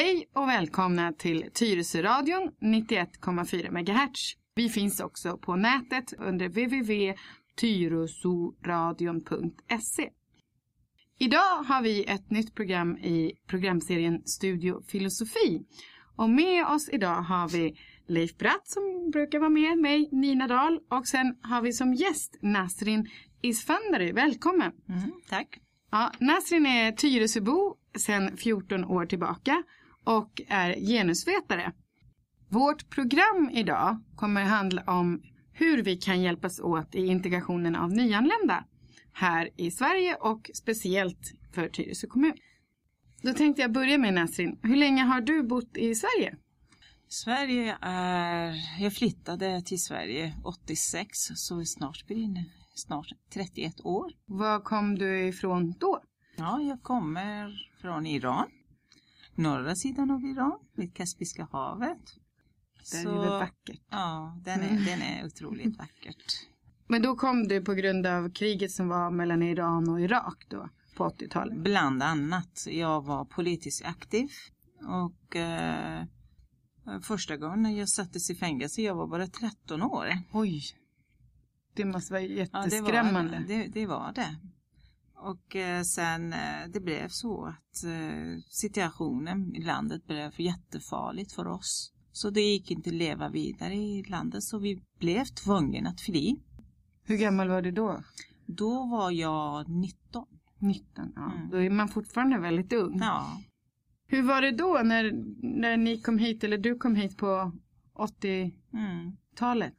Hej och välkomna till Tyresöradion 91,4 MHz. Vi finns också på nätet under www.tyresoradion.se. Idag har vi ett nytt program i programserien Studio Filosofi. Och med oss idag har vi Leif Bratt som brukar vara med mig, Nina Dahl. Och sen har vi som gäst Nasrin Isfandari. Välkommen! Tack! Ja, Nasrin är Tyresöbo sedan 14 år tillbaka och är genusvetare. Vårt program idag kommer handla om hur vi kan hjälpas åt i integrationen av nyanlända här i Sverige och speciellt för Tyresö kommun. Då tänkte jag börja med Nasrin. Hur länge har du bott i Sverige? Jag flyttade till Sverige 86, så snart 31 år. Var kom du ifrån då? Ja, jag kommer från Iran. Norra sidan av Iran, vid Kaspiska havet. Det är ju vackert. Ja, den är otroligt vackert. Men då kom du på grund av kriget som var mellan Iran och Irak då, på 80-talet? Bland annat. Jag var politiskt aktiv. Och första gången jag sattes i fängelse, jag var bara 13 år. Oj, det måste vara jätteskrämmande. Ja, det var det. Och sen det blev så att situationen i landet blev jättefarligt för oss. Så det gick inte att leva vidare i landet, så vi blev tvungna att fly. Hur gammal var du då? Då var jag 19. 19, ja. Då är man fortfarande väldigt ung. Ja. Hur var det då när ni kom hit, eller du kom hit på 80-talet?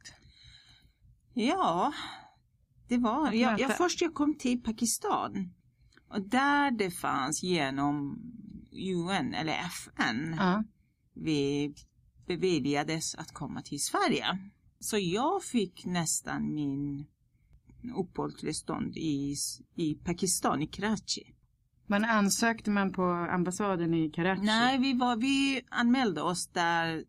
Ja, det var... Jag kom till Pakistan. Och där det fanns genom UN eller FN. Vi beviljades att komma till Sverige. Så jag fick nästan min uppehållstillstånd i Pakistan, i Karachi. Men ansökte man på ambassaden i Karachi? Nej, vi anmälde oss där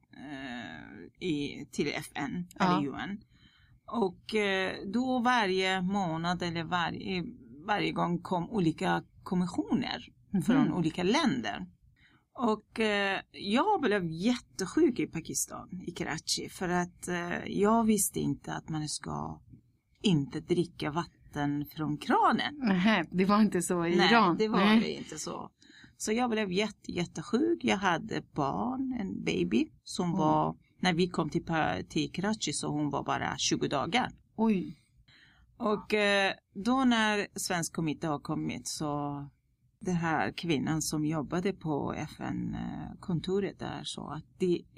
till FN eller UN. Och då varje månad eller varje gång kom olika kommissioner från olika länder. Och jag blev jättesjuk i Pakistan, i Karachi. För att jag visste inte att man ska inte dricka vatten från kranen. Nej, det var inte så i Iran. Nej, det var det inte så. Så jag blev jättesjuk. Jag hade en baby som var... När vi kom till Karachi så hon var bara 20 dagar. Oj. Och då när svensk kommitté har kommit, så den här kvinnan som jobbade på FN-kontoret där så att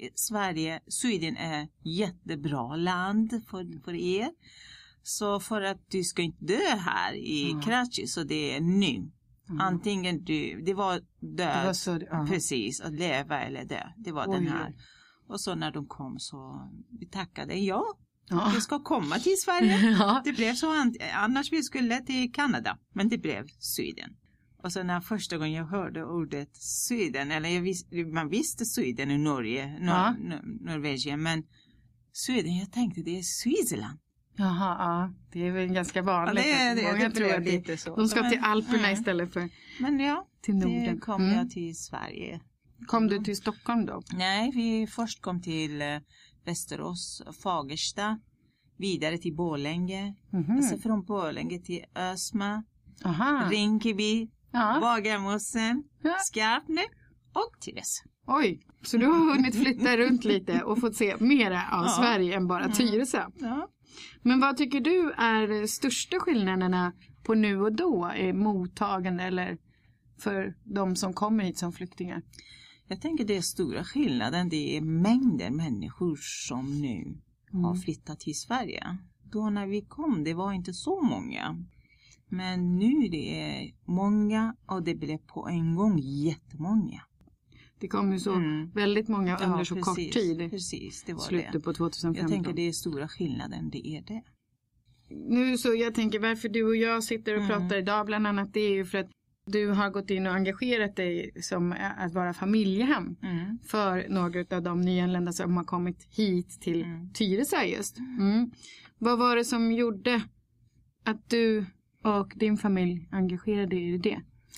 Sweden är jättebra land för er. Så för att du ska inte dö här i Karachi, så det är nu. Antingen det var död, precis, att leva eller dö. Det var den här. Och så när de kom så vi tackade, vi ska komma till Sverige. Det blev så, annars vi skulle till Kanada, men det blev Sweden. Och så när första gången jag hörde ordet Sweden, eller man visste Sweden i Norge, Norvegien, men Sweden, jag tänkte det är Switzerland. Jaha, ja. Det är väl ganska vanligt. Det tror jag lite så. De ska till Alperna istället för till Norden. Det kom jag till Sverige. Kom du till Stockholm då? Nej, vi först kom till Västerås, Fagersta, vidare till Borlänge. Så från Borlänge till Ösma, Rinkeby, Bagarmossen, Skarpnäck och Tyresö. Oj, så du har hunnit flytta runt lite och fått se mera av Sverige än bara Tyresö. Ja. Men vad tycker du är de största skillnaderna på nu och då i mottagande eller för de som kommer hit som flyktingar? Jag tänker det är stora skillnaden. Det är mängder människor som nu har flyttat till Sverige. Då när vi kom, det var inte så många. Men nu det är många och det blev på en gång jättemånga. Det kom ju så väldigt många under så kort tid. Precis, det var slutet på 2015. Jag tänker det är stora skillnaden, det är det. Nu så jag tänker varför du och jag sitter och pratar idag bland annat, det är ju för att du har gått in och engagerat dig som att vara familjehem för några av de nyanlända som har kommit hit till Tyresö just. Vad var det som gjorde att du och din familj engagerade er i det?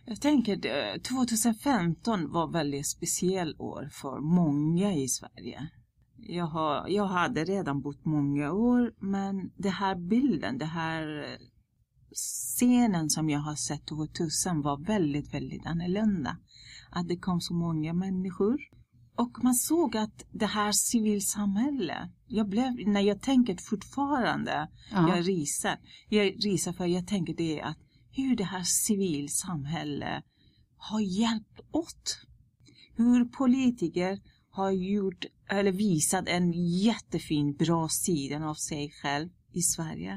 Jag tänker 2015 var väldigt speciellt år för många i Sverige. Jag hade redan bott många år, men det här bilden, det här scenen som jag har sett 2000 var väldigt, väldigt annorlunda. Att det kom så många människor. Och man såg att det här civilsamhället, när jag tänker fortfarande, jag risar för jag tänker det att hur det här civilsamhället har hjälpt åt. Hur politiker har gjort eller visat en jättefin, bra sida av sig själv i Sverige.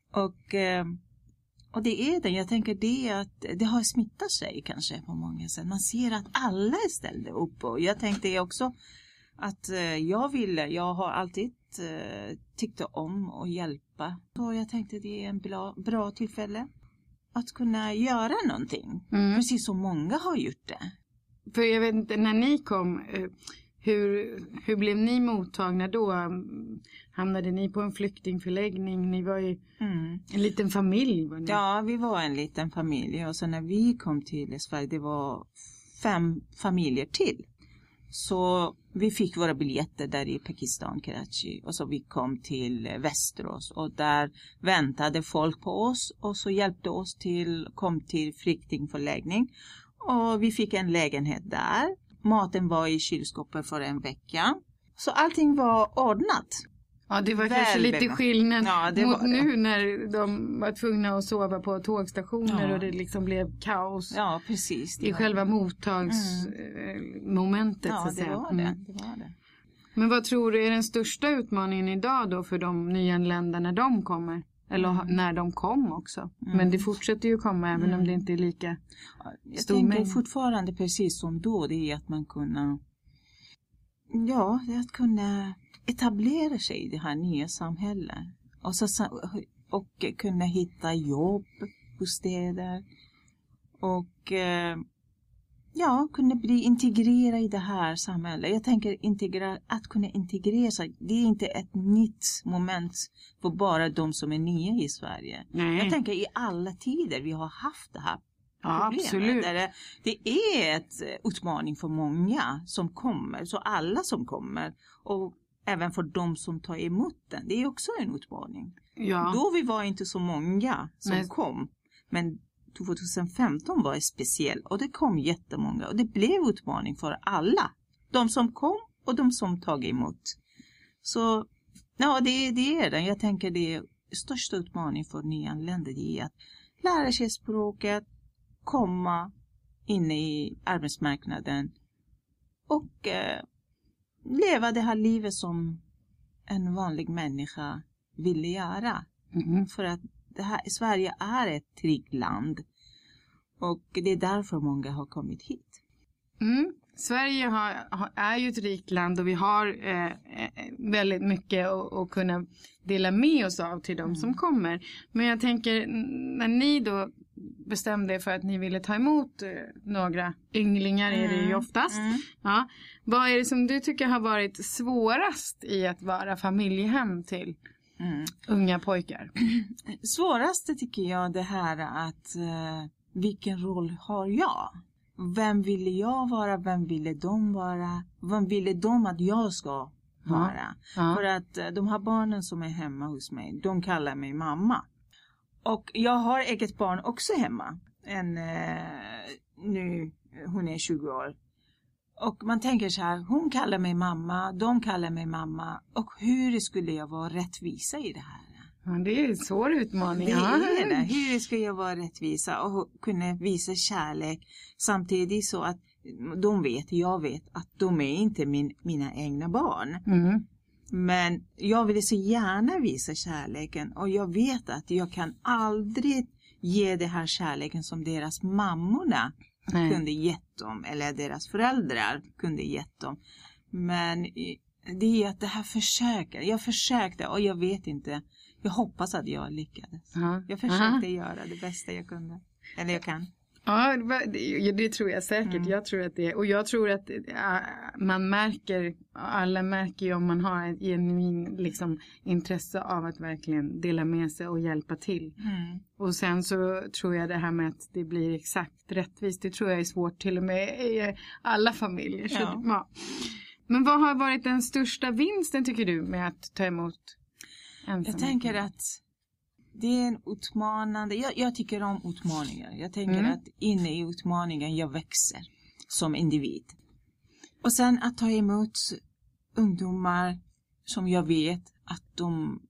Och det är det, jag tänker det att det har smittat sig kanske på många sätt. Man ser att alla ställde upp och jag tänkte också att jag har alltid tyckt om att hjälpa. Så jag tänkte det är en bra tillfälle att kunna göra någonting. Precis som många har gjort det. För jag vet inte, när ni kom, hur blev ni mottagna då? Hamnade ni på en flyktingförläggning? Ni var ju en liten familj. Var ni? Ja, vi var en liten familj. Och så när vi kom till Sverige, det var 5 familjer till. Så vi fick våra biljetter där i Pakistan, Karachi. Och så vi kom till Västerås. Och där väntade folk på oss. Och så hjälpte oss kom till flyktingförläggning. Och vi fick en lägenhet där. Maten var i kylskåpet för en vecka. Så allting var ordnat. Ja, det var kanske lite skillnad mot nu när de var tvungna att sova på tågstationer och det liksom blev kaos. Ja, precis. I själva mottagsmomentet. Ja, så att säga. Det var det. Men vad tror du är den största utmaningen idag då för de nyanlända när de kommer? Eller när de kom också. Men det fortsätter ju komma även om det inte är lika stor mängd. Jag tänker fortfarande precis som då. Det är att man att kunna etablera sig i det här nya samhället. Och kunna hitta jobb, bostäder. Och kunna bli integrerad i det här samhället. Jag tänker att kunna integrera sig. Det är inte ett nytt moment för bara de som är nya i Sverige. Nej. Jag tänker i alla tider vi har haft det här problemet. Absolut. Det är ett utmaning för många som kommer. Så alla som kommer. Och även för de som tar emot den. Det är också en utmaning. Ja. Då vi var inte så många som kom. Men 2015 var speciell och det kom jättemånga och det blev utmaning för alla. De som kom och de som tog emot. Så det är det. Jag tänker det är största utmaning för nyanlända, det är att lära sig språket, komma in i arbetsmarknaden och leva det här livet som en vanlig människa vill göra. För att Sverige är ett tryggt land och det är därför många har kommit hit. Sverige är ju ett rikt land och vi har väldigt mycket att kunna dela med oss av till de som kommer. Men jag tänker, när ni då bestämde er för att ni ville ta emot några ynglingar är det ju oftast. Ja, vad är det som du tycker har varit svårast i att vara familjehem till unga pojkar? Svåraste tycker jag det här att vilken roll har jag? Vem ville jag vara? Vem ville de vara? Vem ville de att jag ska vara? För att de här barnen som är hemma hos mig, de kallar mig mamma. Och jag har eget barn också hemma. Nu hon är 20 år. Och man tänker så här, hon kallar mig mamma, de kallar mig mamma. Och hur skulle jag vara rättvisa i det här? Ja, det är en svår utmaning. Det är det. Hur ska jag vara rättvisa och kunna visa kärlek samtidigt så att jag vet att de är inte mina egna barn. Men jag vill så gärna visa kärleken och jag vet att jag kan aldrig ge det här kärleken som deras mammorna kunde gett dem eller deras föräldrar kunde gett dem. Men det är att det här jag försökte och jag vet inte. Jag hoppas att jag lyckades. Jag försökte göra det bästa jag kunde. Eller jag kan. Ja, det tror jag säkert. Jag tror att det, och jag tror att man märker, alla märker ju om man har ett genuin liksom intresse av att verkligen dela med sig och hjälpa till. Och sen så tror jag det här med att det blir exakt rättvist, det tror jag är svårt till och med i alla familjer. Så, ja. Men vad har varit den största vinsten tycker du med att ta emot ensamhet? Jag tänker att det är en utmanande, jag tycker om utmaningar. Jag tänker att inne i utmaningen jag växer som individ. Och sen att ta emot ungdomar som jag vet att de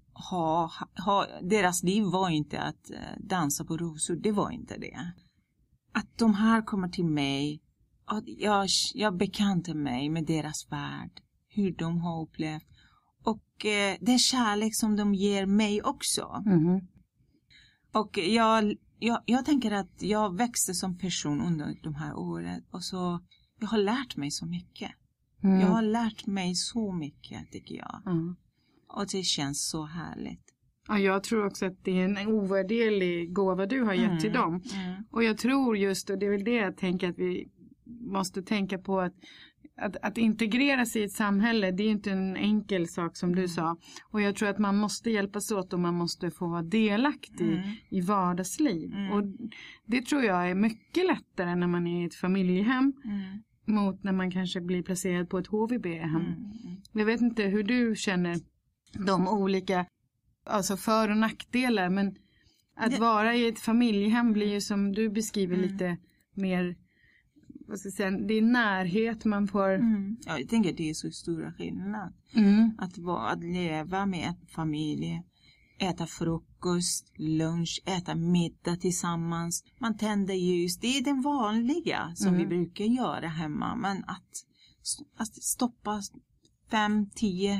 deras liv var inte att dansa på rosor, det var inte det. Att de här kommer till mig, att jag bekantar mig med deras värld, hur de har upplevt. Och det är kärlek som de ger mig också. Och jag tänker att jag växte som person under de här åren. Och så jag har lärt mig så mycket. Jag har lärt mig så mycket tycker jag. Och det känns så härligt. Ja, jag tror också att det är en ovärderlig gåva du har gett till dem. Och jag tror just, och det är väl det jag tänker att vi måste tänka på, att integrera sig i ett samhälle, det är inte en enkel sak som du sa. Och jag tror att man måste hjälpas åt och man måste få vara delaktig i vardagsliv. Och det tror jag är mycket lättare när man är i ett familjehem mot när man kanske blir placerad på ett HVB-hem. Jag vet inte hur du känner de olika, alltså för- och nackdelar, men att vara i ett familjehem blir ju som du beskriver lite mer, vad ska jag säga, det är närhet man får. Ja, jag tänker att det är så stora skillnad. Att leva med en familj, äta frukost, lunch, äta middag tillsammans. Man tänder ljus, det är den vanliga som vi brukar göra hemma. Men att stoppa 5, 10,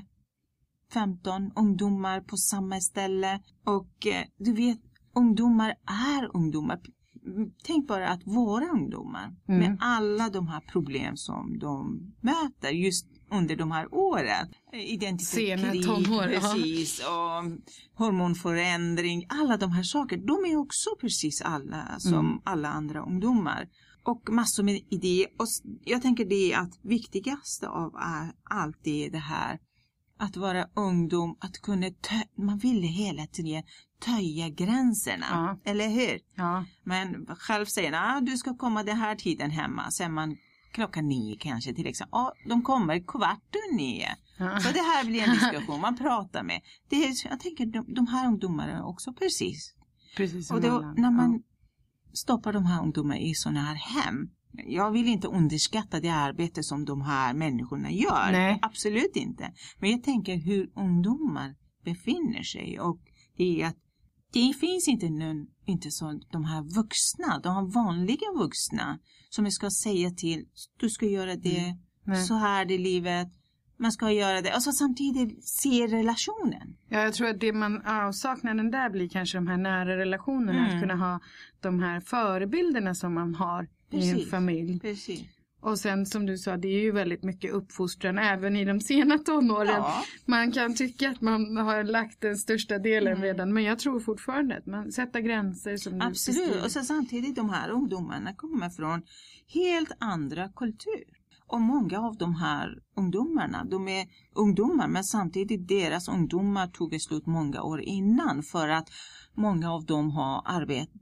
15 ungdomar på samma ställe. Och du vet, ungdomar är ungdomar. Tänk bara att våra ungdomar med alla de här problem som de möter just under de här åren. Identitetskrig, precis, och hormonförändring, alla de här saker. De är också precis alla som alla andra ungdomar. Och massor med idéer. Och jag tänker det är att viktigaste av allt är det här. Att vara ungdom, att kunna man vill hela tiden töja gränserna, eller hur? Ja. Men själv säger du ska komma den här tiden hemma, sen man 9:00 kanske till exempel. De kommer 9:15. Så det här blir en diskussion, man pratar med. Jag tänker de här ungdomarna är också precis som och då, när man stoppar de här ungdomarna i sådana här hem. Jag vill inte underskatta det arbete som de här människorna gör. Nej. Absolut inte. Men jag tänker hur ungdomar befinner sig. Och det är att det finns inte så de här vuxna. De här vanliga vuxna. Som jag ska säga till. Du ska göra det. Så här i livet. Man ska göra det. Och så samtidigt se relationen. Ja, jag tror att det man avsaknaden där blir kanske de här nära relationerna. Att kunna ha de här förebilderna som man har. I en familj. Precis. Och sen som du sa, det är ju väldigt mycket uppfostran även i de sena tonåren. Ja. Man kan tycka att man har lagt den största delen redan. Men jag tror fortfarande att man sätter gränser som du absolut. Beskriver. Och så samtidigt de här ungdomarna kommer från helt andra kultur. Och många av de här ungdomarna, de är ungdomar. Men samtidigt deras ungdomar tog slut många år innan. För att många av dem har arbetat,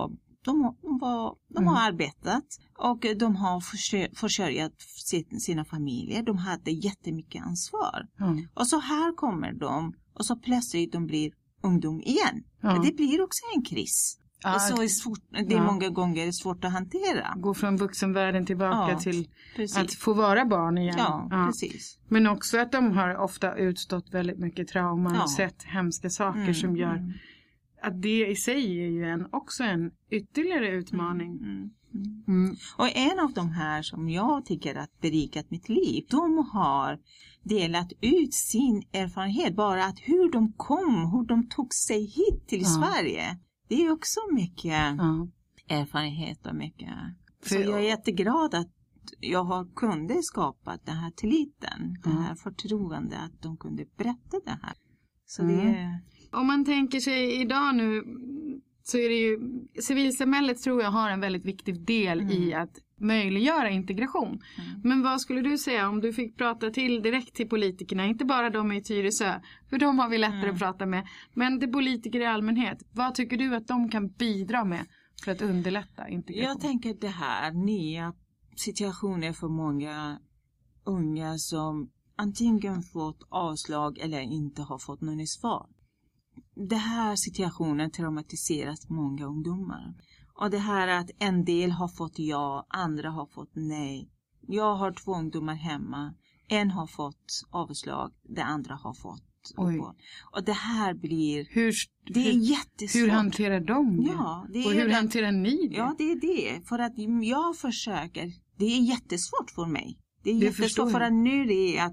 de har arbetat och de har försörjat sina familjer. De hade jättemycket ansvar. Och så här kommer de och så plötsligt de blir ungdom igen. Det blir också en kris. Så är svårt, det är många gånger svårt att hantera. Gå från vuxenvärlden tillbaka till att få vara barn igen. Ja, precis. Men också att de har ofta utstått väldigt mycket trauma och sett hemska saker som gör att det i sig är ju också en ytterligare utmaning. Och en av de här som jag tycker att berikat mitt liv, de har delat ut sin erfarenhet, bara att hur de tog sig hit till Sverige. Det är också mycket erfarenhet och mycket. Så jag är jätteglad att jag kunde skapa den här tilliten, det här förtroende att de kunde berätta det här. Så det är... Om man tänker sig idag nu, så är det ju, civilsamhället tror jag har en väldigt viktig del i att möjliggöra integration. Men vad skulle du säga om du fick prata direkt till politikerna, inte bara de i Tyresö, för de har vi lättare att prata med, men till politiker i allmänhet, vad tycker du att de kan bidra med för att underlätta integration? Jag tänker det här nya situationer för många unga som antingen fått avslag eller inte har fått någon svar. Det här situationen traumatiseras många ungdomar. Och det här att en del har fått ja, andra har fått nej. Jag har 2 ungdomar hemma. En har fått avslag, det andra har fått uppehåll. Och det här blir... det är jättesvårt. Hur hanterar de det? Ja, det och hur hanterar ni det? Ja, det är det. För att jag försöker. Det är jättesvårt för mig. Det är jättesvårt för att nu det är att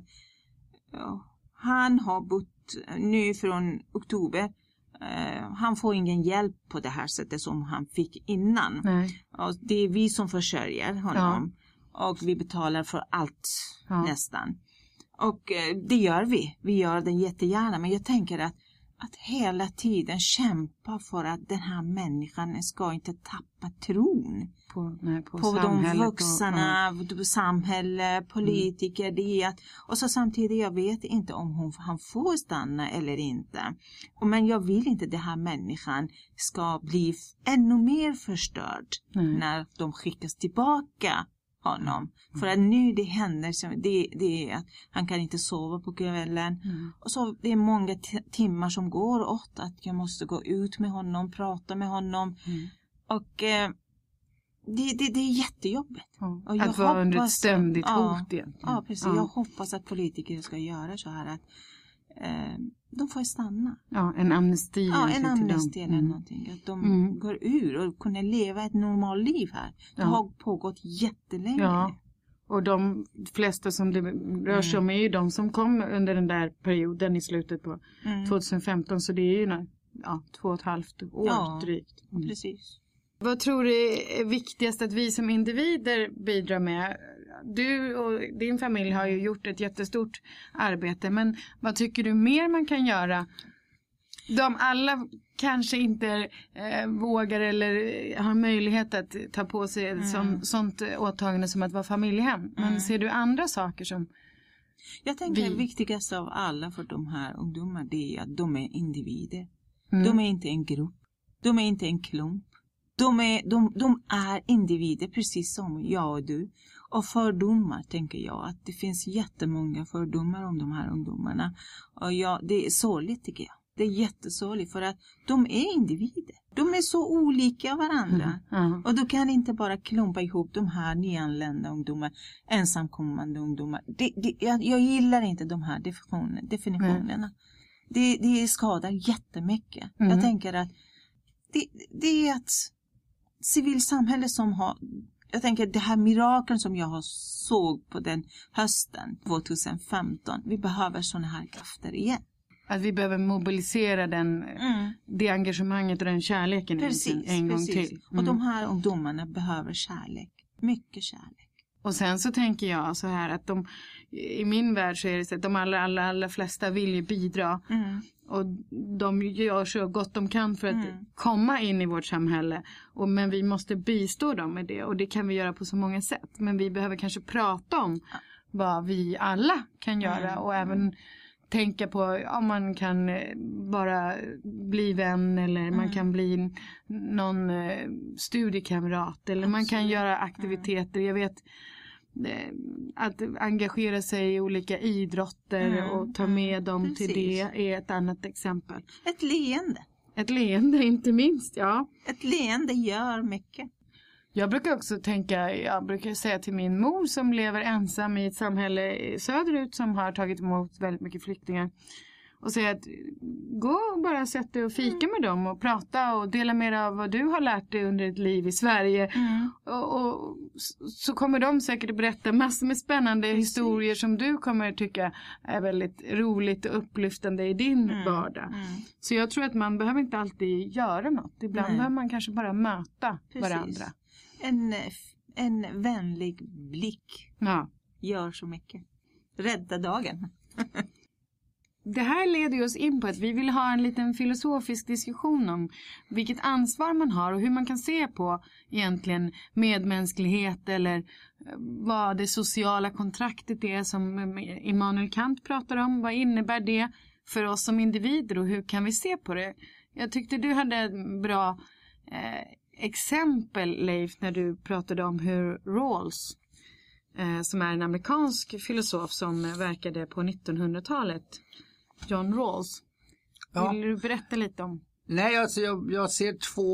han har bott nu från oktober. Han får ingen hjälp på det här sättet som han fick innan. Och det är vi som försörjer honom. Och vi betalar för allt nästan. Och det gör vi. Vi gör det jättegärna. Men jag tänker att hela tiden kämpa för att den här människan ska inte tappa tron på de vuxna, samhälle, politiker. Det är och så samtidigt jag vet inte om han får stanna eller inte. Men jag vill inte den här människan ska bli ännu mer förstörd när de skickas tillbaka honom. För att nu det händer det är att han kan inte sova på kvällen. Och så det är många timmar som går åt att jag måste gå ut med honom, prata med honom. Och det är jättejobbigt. Och jag att vara under ett ständigt hot igen. Ja, precis. Jag hoppas att politiker ska göra så här att de får stanna. Ja, en amnesti. Ja, en amnesti eller någonting. Att de går ur och kunna leva ett normalt liv här. Det har pågått jättelänge. Ja, och de flesta som det rör sig om är ju de som kom under den där perioden i slutet på 2015. Så det är ju 2,5 år drygt. Precis. Vad tror du är viktigast att vi som individer bidrar med? Du och din familj har ju gjort ett jättestort arbete, men vad tycker du mer man kan göra? De alla kanske inte vågar eller har möjlighet att ta på sig ett sånt åtagande som att vara familjehem. Men ser du andra saker som... Jag tänker det viktigaste av alla för de här ungdomarna det är att de är individer. De är inte en grupp. De är inte en klump. De är individer precis som jag och du. Och fördomar tänker jag att det finns jättemånga fördomar om de här ungdomarna. Och det är sorgligt tycker jag. Det är jättesorgligt för att de är individer. De är så olika varandra. Och du kan inte bara klumpa ihop de här nyanlända ungdomar, ensamkommande ungdomar. Jag gillar inte de här definitionerna. Det skadar jättemycket. Jag tänker att det är ett civilsamhälle som har... Jag tänker det här mirakeln som jag såg på den hösten 2015. Vi behöver såna här krafter igen. Att vi behöver mobilisera det engagemanget och den kärleken en gång till. Och de här ungdomarna behöver kärlek. Mycket kärlek. Och sen så tänker jag så här att i min värld så är det så att de allra flesta vill ju bidra. Och de gör så gott de kan för att komma in i vårt samhälle. Men vi måste bistå dem med det. Och det kan vi göra på så många sätt. Men vi behöver kanske prata om vad vi alla kan göra. Och även tänka på om man kan bara bli vän. Eller man kan bli någon studiekamrat. Eller man kan göra aktiviteter. Jag vet... Att engagera sig i olika idrotter och ta med dem till det är ett annat exempel. Ett leende. Ett leende inte minst, ja. Ett leende gör mycket. Jag brukar säga till min mor som lever ensam i ett samhälle söderut som har tagit emot väldigt mycket flyktingar. Och säga att gå och bara sätta dig och fika med dem och prata och dela med dig av vad du har lärt dig under ett liv i Sverige. Och så kommer de säkert att berätta massor med spännande historier som du kommer tycka är väldigt roligt och upplyftande i din vardag. Så jag tror att man behöver inte alltid göra något. Ibland behöver man kanske bara möta varandra. En vänlig blick gör så mycket. Rädda dagen. det här leder oss in på att vi vill ha en liten filosofisk diskussion om vilket ansvar man har och hur man kan se på egentligen medmänsklighet eller vad det sociala kontraktet är som Immanuel Kant pratar om. Vad innebär det för oss som individer och hur kan vi se på det? Jag tyckte du hade ett bra exempel, Leif, när du pratade om hur Rawls, som är en amerikansk filosof som verkade på 1900-talet, John Rawls. Vill du berätta lite om? Nej, alltså jag ser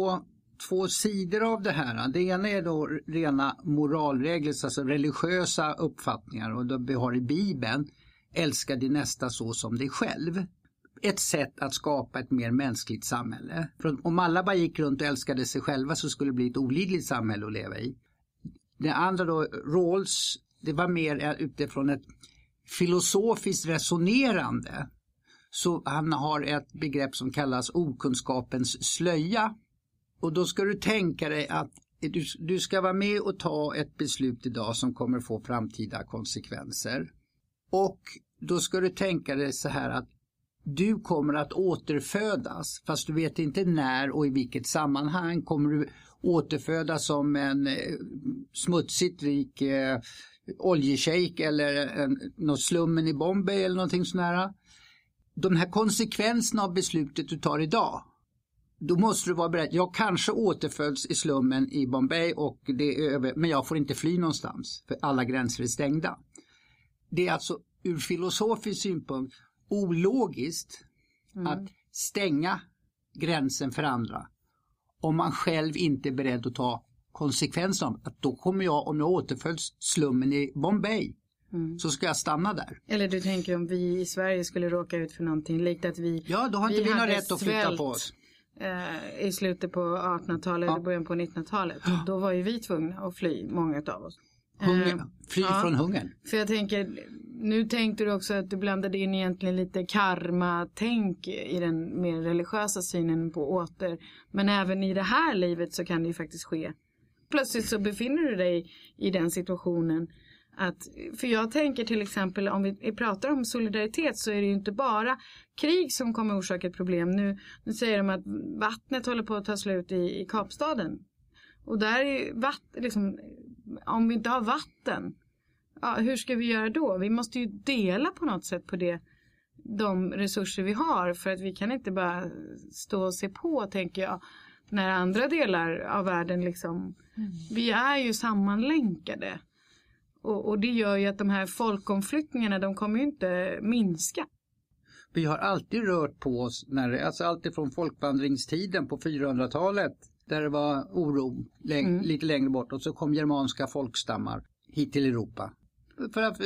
två sidor av det här. Det ena är då rena moralregler, alltså religiösa uppfattningar, och då vi har i Bibeln, älska din nästa så som dig själv. Ett sätt att skapa ett mer mänskligt samhälle. För om alla bara gick runt och älskade sig själva så skulle det bli ett olidligt samhälle att leva i. Det andra då, Rawls, det var mer utifrån ett filosofiskt resonerande. Så han har ett begrepp som kallas okunskapens slöja. Och då ska du tänka dig att du ska vara med och ta ett beslut idag som kommer få framtida konsekvenser. Och då ska du tänka dig så här att du kommer att återfödas, fast du vet inte när och i vilket sammanhang. Kommer du återfödas som en smutsigt rik oljeshejk eller något slummen i Bombay eller någonting sånt här. De här konsekvenserna av beslutet du tar idag, då måste du vara beredd. Jag kanske återföds i slummen i Bombay och det är över, men jag får inte fly någonstans för alla gränser är stängda. Det är alltså ur filosofisk synpunkt ologiskt att stänga gränsen för andra om man själv inte är beredd att ta konsekvenser av att då kommer jag, om jag återföljs slummen i Bombay, så ska jag stanna där. Eller du tänker om vi i Sverige skulle råka ut för någonting likt att vi... Ja, då har inte vi någon rätt att flytta på oss. I slutet på 1800-talet eller början på 1900-talet. Då var ju vi tvungna att fly, många av oss. Fly från hungern. För jag tänker, nu tänkte du också att du blandade in egentligen lite karma-tänk i den mer religiösa synen på åter. Men även i det här livet så kan det ju faktiskt ske. Plötsligt så befinner du dig i den situationen att, för jag tänker till exempel om vi pratar om solidaritet så är det ju inte bara krig som kommer orsaka ett problem. Nu säger de att vattnet håller på att ta slut i Kapstaden. Och där är liksom, om vi inte har vatten, ja, hur ska vi göra då? Vi måste ju dela på något sätt på de resurser vi har, för att vi kan inte bara stå och se på, tänker jag, när andra delar av världen liksom, vi är ju sammanlänkade. Och det gör ju att de här folkomflyttningarna, de kommer ju inte minska. Vi har alltid rört på oss, alltså alltid från folkvandringstiden på 400-talet, där det var oro lite längre bort, och så kom germanska folkstammar hit till Europa. För att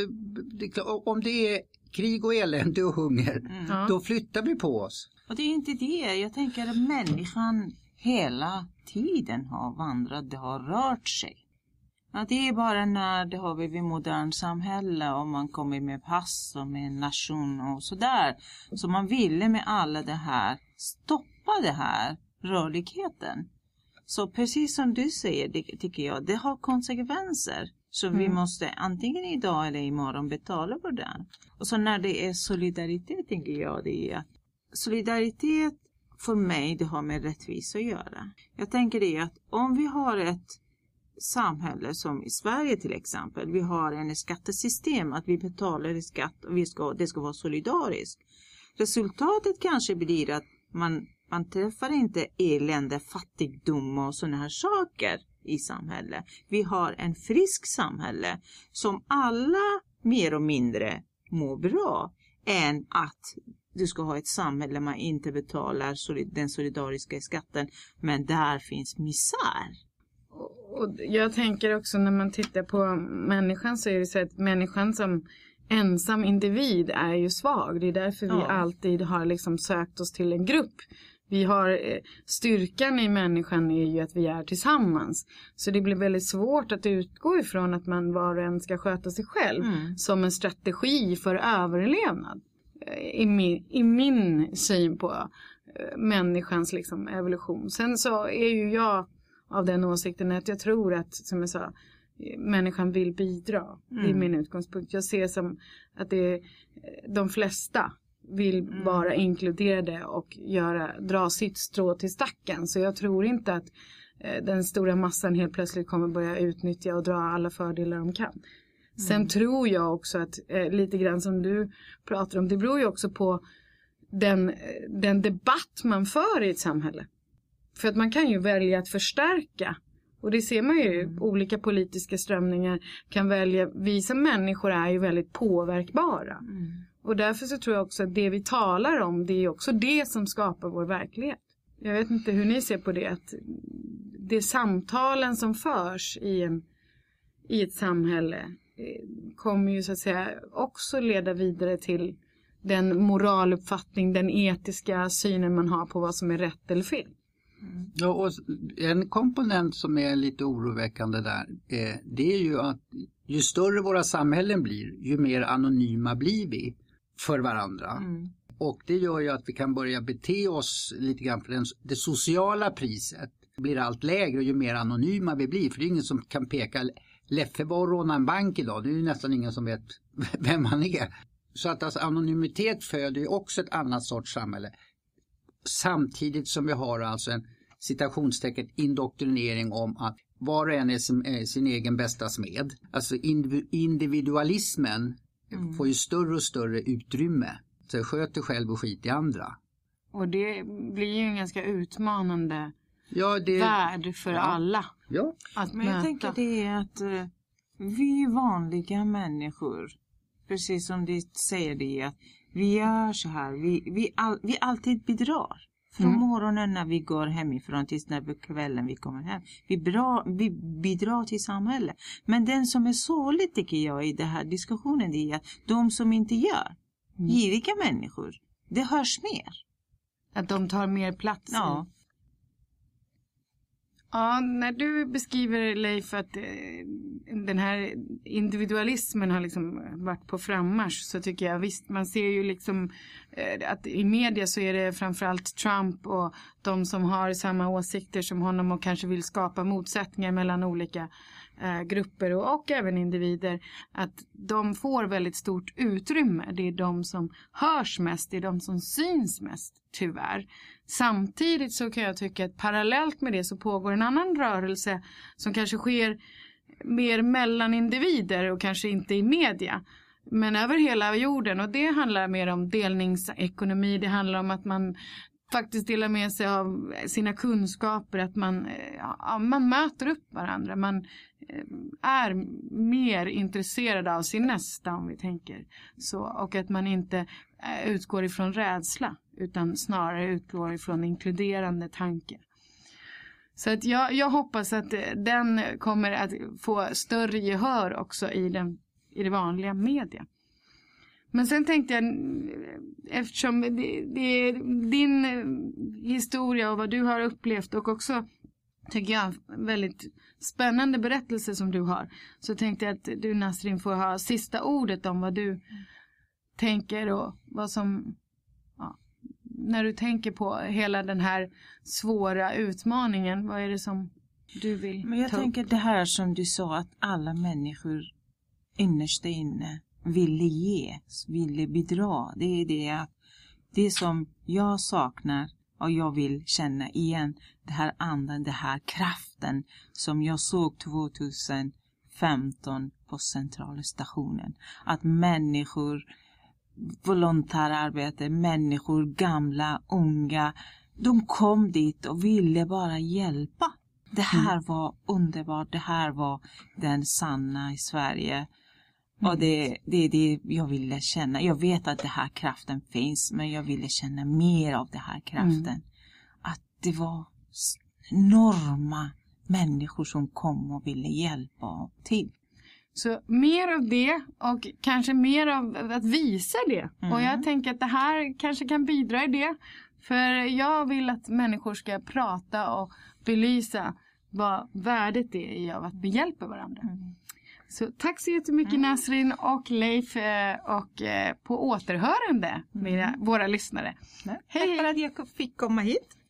om det är krig och elände och hunger, då flyttar vi på oss. Och det är inte det. Jag tänker att människan hela tiden har vandrat, det har rört sig. Ja, det är bara när det har vi modern samhälle och man kommer med pass och med nation och sådär. Så man ville med alla det här stoppa det här rörligheten. Så precis som du säger, det tycker jag, det har konsekvenser. Så vi måste antingen idag eller imorgon betala för det. Och så när det är solidaritet, tänker jag, det är att solidaritet för mig, det har med rättvisa att göra. Jag tänker det att om vi har ett samhälle som i Sverige till exempel, vi har en skattesystem att vi betalar i skatt och det ska vara solidariskt. Resultatet kanske blir att man träffar inte elände, fattigdom och sådana här saker i samhället. Vi har en frisk samhälle som alla mer och mindre mår bra, än att du ska ha ett samhälle där man inte betalar den solidariska skatten, men där finns misär. Och jag tänker också när man tittar på människan så är det så att människan som ensam individ är ju svag. Det är därför vi alltid har liksom sökt oss till en grupp. Vi har styrkan i människan är ju att vi är tillsammans. Så det blir väldigt svårt att utgå ifrån att man var och en ska sköta sig själv som en strategi för överlevnad. I min syn på människans liksom evolution. Sen så är ju jag av den åsikten att jag tror att, som jag sa, människan vill bidra. Det är min utgångspunkt. Jag ser som att det är de flesta vill vara inkluderade och dra sitt strå till stacken. Så jag tror inte att den stora massan helt plötsligt kommer börja utnyttja och dra alla fördelar de kan. Sen tror jag också att lite grann som du pratar om, det beror ju också på den debatt man för i ett samhälle. För att man kan ju välja att förstärka. Och det ser man ju, olika politiska strömningar kan välja, vissa människor är ju väldigt påverkbara. Och därför så tror jag också att det vi talar om, det är också det som skapar vår verklighet. Jag vet inte hur ni ser på det, att det är samtalen som förs i ett samhälle kommer ju så att säga också leda vidare till den moraluppfattning, den etiska synen man har på vad som är rätt eller fel. Ja, och en komponent som är lite oroväckande där, det är ju att ju större våra samhällen blir, ju mer anonyma blir vi för varandra. Och det gör ju att vi kan börja bete oss lite grann för det sociala priset blir allt lägre ju mer anonyma vi blir. För det är ingen som kan peka Leffe var och råna en bank idag. Det är ju nästan ingen som vet vem han är. Så att alltså, anonymitet föder ju också ett annat sorts samhälle. Samtidigt som vi har alltså en citationstecken indoktrinering om att var och en är sin egen bästa smed. Alltså individualismen får ju större och större utrymme. Så sköter själv och skit i andra. Och det blir ju en ganska utmanande värld för alla. Ja. Men jag tänker det är att vi vanliga människor, precis som du säger det, att vi gör så här, vi alltid bidrar. Från morgonen när vi går hemifrån tills när på kvällen vi kommer hem. Vi bidrar till samhället. Men den som är sorglig tycker jag i den här diskussionen är att de som inte gör, giriga människor, det hörs mer. Att de tar mer plats. Ja. Ja, när du beskriver, Leif, att den här individualismen har liksom varit på frammarsch, så tycker jag visst, man ser ju liksom att i media så är det framförallt Trump och de som har samma åsikter som honom och kanske vill skapa motsättningar mellan olika grupper och även individer, att de får väldigt stort utrymme. Det är de som hörs mest, det är de som syns mest, tyvärr. Samtidigt så kan jag tycka att parallellt med det så pågår en annan rörelse som kanske sker mer mellan individer och kanske inte i media, men över hela jorden, och det handlar mer om delningsekonomi. Det handlar om att man faktiskt delar med sig av sina kunskaper, att man möter upp varandra, man är mer intresserad av sin nästa, om vi tänker så, och att man inte utgår ifrån rädsla utan snarare utgår ifrån inkluderande tanke. Så att jag hoppas att den kommer att få större gehör också i det vanliga media. Men sen tänkte jag, eftersom det är din historia och vad du har upplevt och också, tycker jag, väldigt spännande berättelse som du har, så tänkte jag att du, Nasrin, får ha sista ordet om vad du tänker och vad som, när du tänker på hela den här svåra utmaningen, vad är det som du vill? Men jag tänker det här som du sa, att alla människor innerst inne ville bidra. Det är det att det som jag saknar och jag vill känna igen, det här andan, det här kraften som jag såg 2015 på centralstationen. Att människor, volontärarbete, människor, gamla, unga, de kom dit och ville bara hjälpa. Det här var underbart, det här var den sanna i Sverige. Och det är det jag ville känna. Jag vet att det här kraften finns, men jag ville känna mer av det här kraften. Att det var enorma människor som kom och ville hjälpa till. Så mer av det och kanske mer av att visa det. Och jag tänker att det här kanske kan bidra i det. För jag vill att människor ska prata och belysa vad värdet är i av att behjälpa varandra. Så tack så jättemycket Nasrin och Leif, och på återhörande med våra lyssnare. Tack för att jag fick komma hit.